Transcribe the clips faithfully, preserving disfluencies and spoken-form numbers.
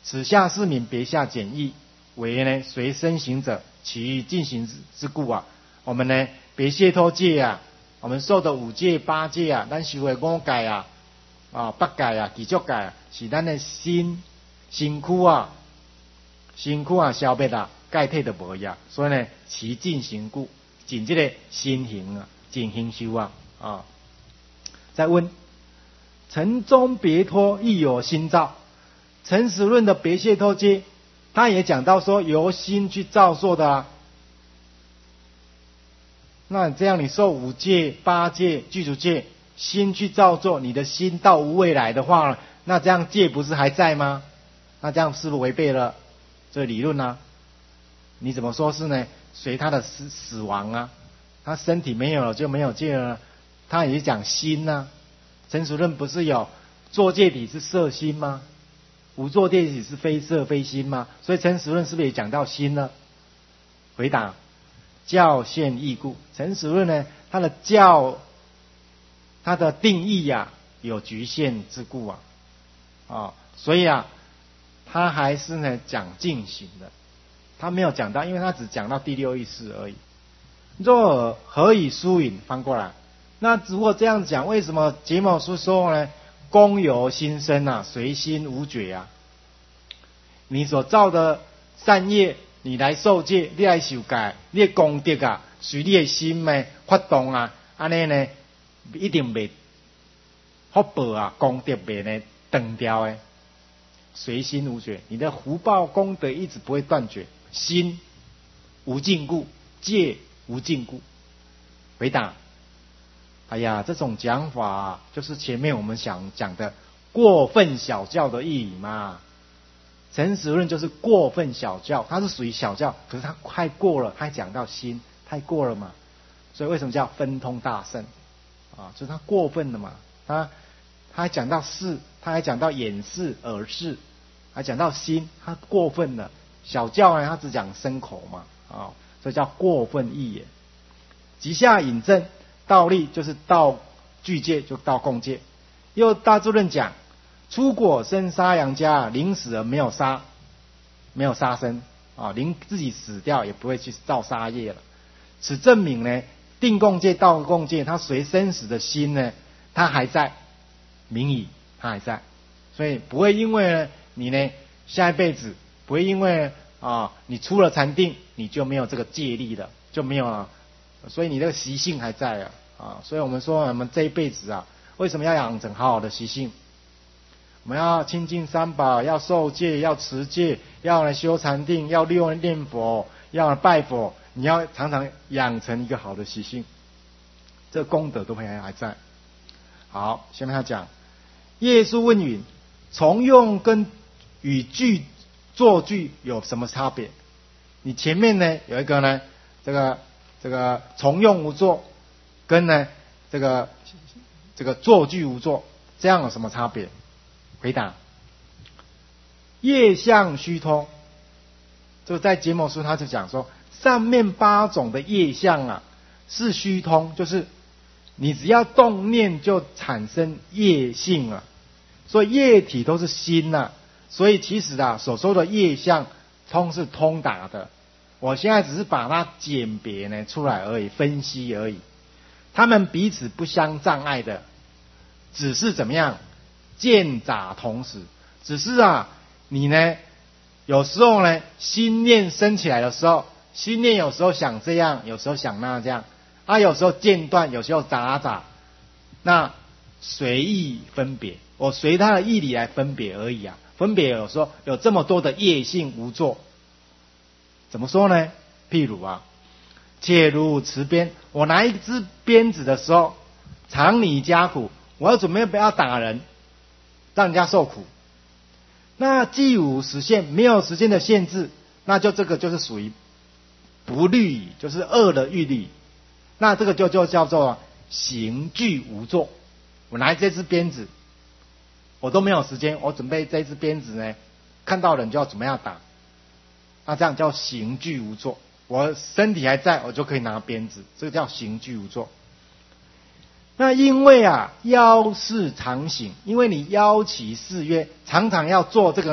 此下士民别下简易，为呢随身行者，其进行之故啊。我们呢别解脱戒啊，我们受的五戒八戒啊，咱修的五戒啊，啊八戒啊，具足戒啊，是咱的心身躯啊，身躯啊消灭啊，戒体就无呀。所以呢，其进行故，尽这个心行啊，进行修啊啊。再问，尘中别脱亦有心造。陈实论的别解脱戒，他也讲到说由心去造作的啊。那这样你受五戒八戒具足戒，心去造作，你的心到无未来的话，那这样戒不是还在吗？那这样是不是违背了这个理论呢？你怎么说是呢？随他的死死亡啊，他身体没有了就没有戒了，他也是讲心啊。陈实论不是有作戒体是色心吗？无作戒体是非色非心吗？所以陈实论是不是也讲到心呢？回答。教现义故，陈实论呢，它的教，它的定义呀、啊，有局限之故啊，啊、哦，所以啊，他还是呢讲进行的，他没有讲到，因为他只讲到第六意识而已。若何以疏引？翻过来，那如果这样讲，为什么解某书说呢？功由心生啊，随心无觉啊，你所造的善业。你来受戒，你来受戒，你的功德啊，随你的心的发动啊，安尼呢，一定袂福报啊，功德袂呢断掉的，随心无觉，你的福报功德一直不会断绝，心无禁锢，戒无禁锢。回答：哎呀，这种讲法、啊、就是前面我们想讲的过分小教的意义嘛。陈实论就是过分小教，它是属于小教，可是它太过了，它讲到心太过了嘛，所以为什么叫分通大圣啊？就是它过分了嘛，它它还讲到事，它还讲到眼视耳视，还讲到心，它过分了。小教呢，它只讲身口嘛，啊，所以叫过分义也。即下引证道立，就是道具戒，就道共戒。又大智论讲。出果生杀阳家，临死而没有杀，没有杀生啊，临自己死掉也不会去造杀业了。此证明呢，定共戒、道共戒，它随生死的心呢，它还在，明矣，它还在，所以不会因为呢你呢下一辈子不会因为啊你出了禅定，你就没有这个戒力了，就没有了，所以你这个习性还在啊啊，所以我们说我们这一辈子啊，为什么要养成好好的习性？我们要亲近三宝，要受戒，要持戒，要来修禅定，要利用念佛，要来拜佛。你要常常养成一个好的习性，这个功德都会还在。好，下面他讲，耶稣问允，从用跟与句作句有什么差别？你前面呢有一个呢，这个这个从用无作，跟呢这个这个作句无作，这样有什么差别？回答：业相虚通。这个在解某书他就讲说，上面八种的业相啊是虚通，就是你只要动念就产生业性了，所以业体都是心啊，所以其实啊所说的业相通是通达的。我现在只是把它简别呢出来而已，分析而已，他们彼此不相障碍的，只是怎么样？见杂同时，只是啊，你呢，有时候呢，心念升起来的时候，心念有时候想这样，有时候想那这样，啊，有时候间断，有时候杂杂，那随意分别，我随他的义理来分别而已啊，分别有时候有这么多的业性无作，怎么说呢？譬如啊，切如持鞭，我拿一支鞭子的时候，常拟加苦，我要准备不要打人。让人家受苦，那既无实现，没有时间的限制，那就这个就是属于不律，就是恶的欲律，那这个就就叫做行具无作。我拿这支鞭子，我都没有时间，我准备这支鞭子呢，看到人就要怎么样打，那这样叫行具无作。我身体还在，我就可以拿鞭子，这个叫行具无作。那因为啊，邀事常行，因为你邀其誓约，常常要做这个呢，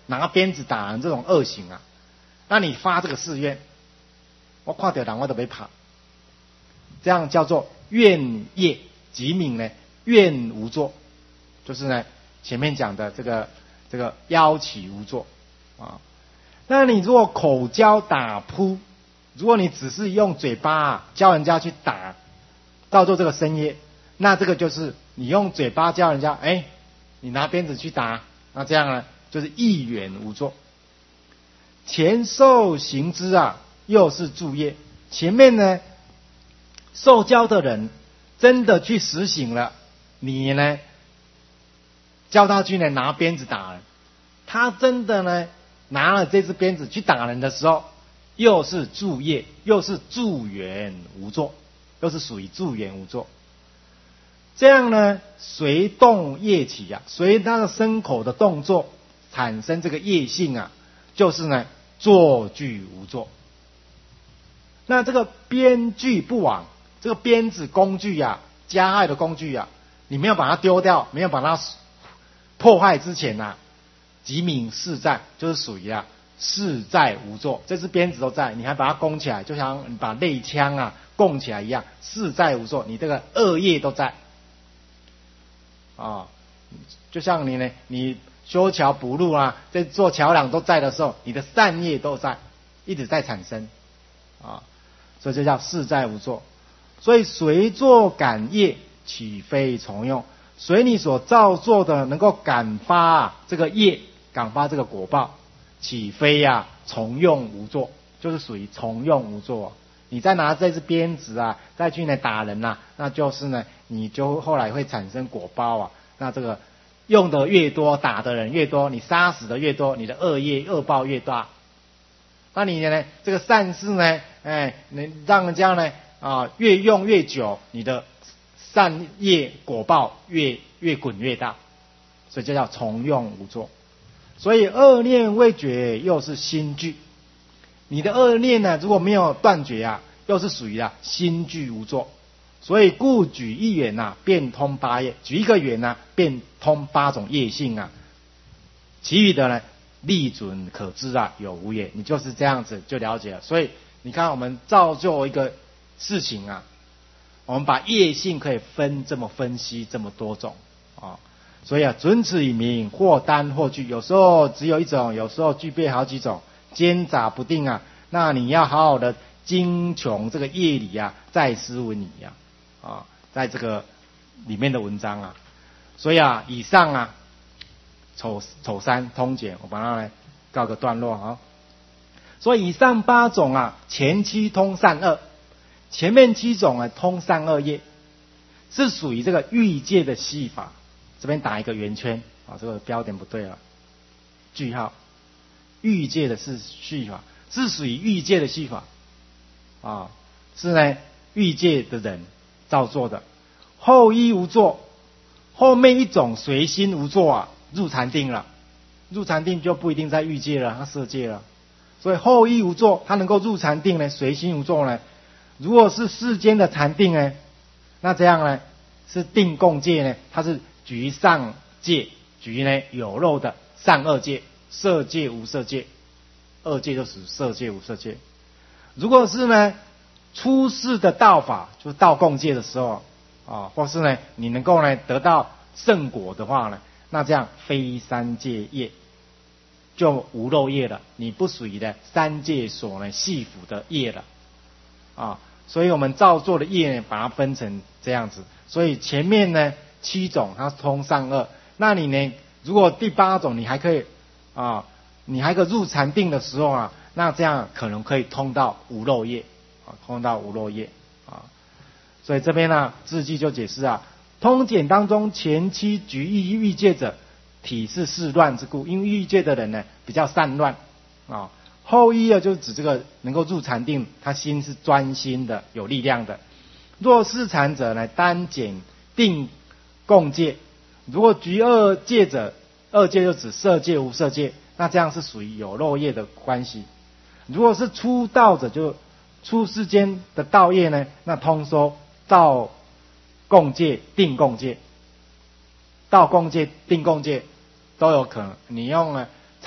拿鞭子打人这种恶行啊，那你发这个誓愿，我看到人我都没怕，这样叫做愿业即名呢，愿无作，就是呢前面讲的这个这个妖起无作啊。那你如果口教打扑，如果你只是用嘴巴啊教人家去打，造作这个身业，那这个就是你用嘴巴教人家，哎，你拿鞭子去打，那这样呢就是意远无作。前受行之啊，又是助业。前面呢受教的人真的去实行了，你呢教他去呢拿鞭子打人，他真的呢拿了这支鞭子去打人的时候，又是助业，又是助缘无作，又是属于助缘无作。这样呢随动业起啊，随他的身口的动作产生这个业性啊，就是呢作具无作。那这个鞭具不往，这个鞭子工具啊，加害的工具啊，你没有把它丢掉，没有把它破坏之前啊，即名事在，就是属于啊事在无作。这支鞭子都在，你还把它供起来，就像你把内枪啊供起来一样，事在无作，你这个恶业都在啊。就像你呢，你修桥补路啊，在做桥梁都在的时候，你的善业都在，一直在产生啊，所以这叫事在无作。所以随作感业，岂非从用？随你所造作的能够感发啊这个业，感发这个果报，岂非呀、啊、从用无作？就是属于从用无作。你再拿这支鞭子啊，再去呢打人啊，那就是呢，你就后来会产生果报啊。那这个用的越多，打的人越多，你杀死的越多，你的恶业恶报越大。那你呢，这个善事呢，哎，你让人家呢啊越用越久，你的善业果报越越滚越大，所以这叫从用无作。所以恶念未绝，又是心具。你的恶念呢，如果没有断绝啊，又是属于啊心具无作。所以故举一缘呐、啊，变通八业。举一个缘呐、啊，变通八种业性啊。其余的呢，立准可知啊，有无也。你就是这样子就了解了。所以你看，我们造就一个事情啊，我们把业性可以分这么分析这么多种啊。所以啊，准此以明，或单或具，有时候只有一种，有时候具备好几种，兼杂不定啊。那你要好好的精穷这个业理啊，再思维你呀、啊，啊，在这个里面的文章啊。所以啊，以上啊，丑丑三通解，我把它来告个段落啊。所以以上八种啊，前七通善恶，前面七种啊通善恶业，是属于这个欲界的系法。这边打一个圆圈啊，这个标点不对了，句号。欲界的是系法，是属于欲界的系法啊，是呢欲界的人造作的。后一无作，后面一种随心无作啊，入禅定了。入禅定就不一定在欲界了，它色界了。所以后一无作，它能够入禅定呢，随心无作呢。如果是世间的禅定呢，那这样呢是定共界呢，它是局上界，局呢有漏的善恶界，色界无色界，恶界就属色界无色界。如果是呢出世的道法，就是道共界的时候啊，或是呢你能够呢得到圣果的话呢，那这样非三界业就无漏业了，你不属于的三界所呢系缚的业了啊。所以我们造作的业呢，把它分成这样子。所以前面呢七种它通善恶，那你呢如果第八种你还可以啊，你还可以入禅定的时候啊，那这样可能可以通到无漏业啊，通到无漏业啊。所以这边呢字句就解释啊，通简当中前期局意欲界者，体是事乱之故，因为欲界的人呢比较散乱啊。后一啊，就指这个能够入禅定，他心是专心的，有力量的。若是禅者呢，单简定共界。如果局二界者，二界就指色界无色界，那这样是属于有漏业的关系。如果是出道者，就出世间的道业呢，那通说道共界、定共界、道共界、定共界都有可能。你用呢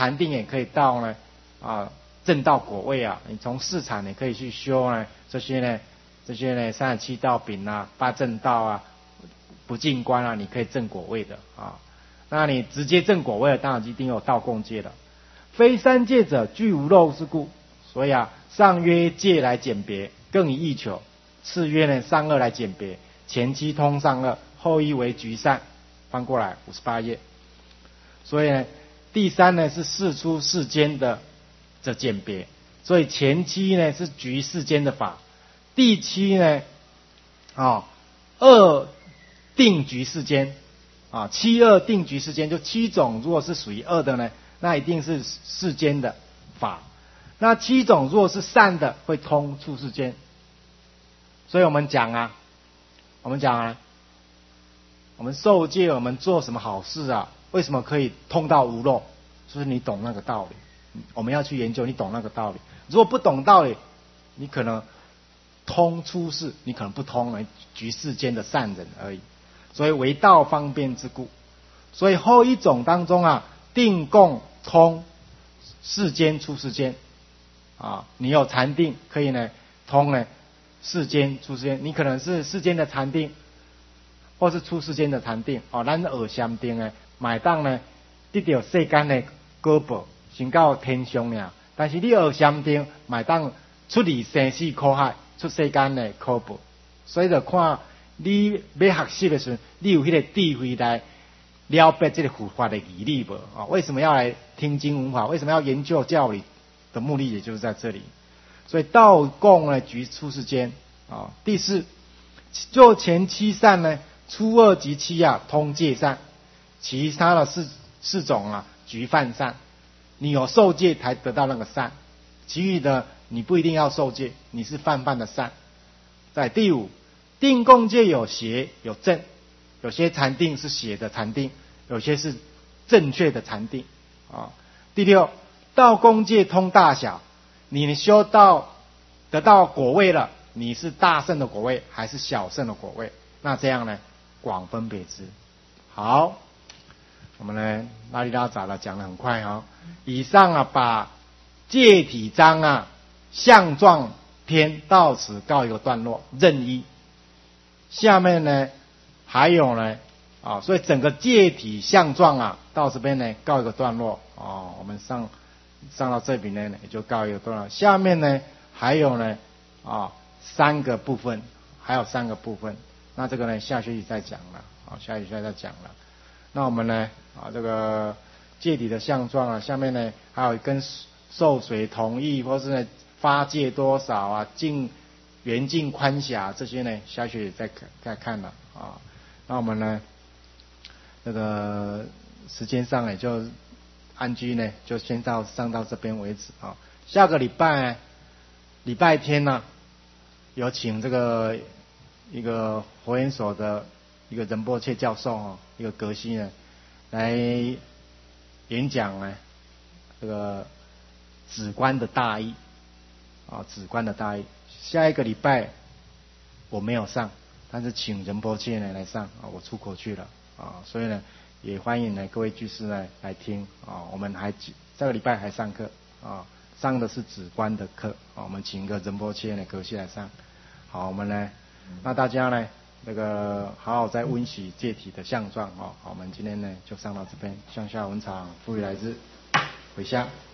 禅定也可以到呢啊正道果位啊，你从四禅也可以去修呢这些呢这些呢三十七道品啊、八正道啊、不净观啊，你可以正果位的啊。那你直接正果位的，当然一定有道共戒的。非三界者，具无漏是故。所以啊，上约戒来简别，更以义求；次约呢上二来简别，前期通上二，后一为局善。翻过来五十八页。所以呢，第三呢是世出世间的这简别，所以前期呢是局世间的法，第七呢啊、哦、二定局世间啊，七二定局世间，就七种如果是属于二的呢，那一定是世间的法。那七种如果是善的，会通出世间。所以我们讲啊，我们讲啊，我们受戒，我们做什么好事啊？为什么可以通到无漏？就是你懂那个道理。我们要去研究，你懂那个道理。如果不懂道理，你可能通出世，你可能不通呢局世间的善人而已。所以为道方便之故。所以后一种当中啊，定共通世间出世间啊，你有禅定可以呢通呢世间出世间，你可能是世间的禅定，或是出世间的禅定哦。咱学禅定呢，买当呢得到世间的果报，升到天上了。但是你学禅定，买当出离生死苦海，出世间的苦报。所以就看你要学习的时候，你有迄个智慧来了解这个佛法的义理不？啊，为什么要来听经闻法？为什么要研究教理的目的，也就是在这里。所以道共呢，局出世间啊。第四，就前七善呢，初二及七啊，通戒善，其他的四四种啊，局犯善。你有受戒才得到那个善，其余的你不一定要受戒，你是泛泛的善。在第五，定共戒有邪有正，有些禅定是邪的禅定，有些是正确的禅定啊。第六，道共戒通大小，你修到得到果位了，你是大圣的果位还是小圣的果位？那这样呢，广分别之。好，我们呢拉里拉杂了讲得很快啊。以上啊，把戒体章啊相状篇到此告一个段落，任一。下面呢还有呢啊，所以整个戒体相状啊到这边呢告一个段落啊，我们上上到这边呢也就告一个段落。下面呢还有呢啊三个部分，还有三个部分，那这个呢下学期再讲了啊，下学期再讲了。那我们呢啊这个戒体的相状啊，下面呢还有跟受谁同意，或是呢发戒多少啊，净圆净宽狭这些呢，下学期再再看了啊。那我们呢这个时间上也就安居呢，就先到上到这边为止啊。下个礼拜礼拜天呢、啊，有请这个一个佛研所的一个仁波切教授啊，一个格西呢来演讲呢这个止观的大义啊，止观的大义。下一个礼拜我没有上，但是请仁波切呢来上啊，我出国去了啊，所以呢也欢迎呢各位居士呢来听啊。我们还这个礼拜还上课啊，上的是止观的课啊，我们请一个仁波切呢格西来上。好，我们呢那大家呢那个好好在温习戒体的相状啊。好，我们今天呢就上到这边，向下文场，复以来日，回向。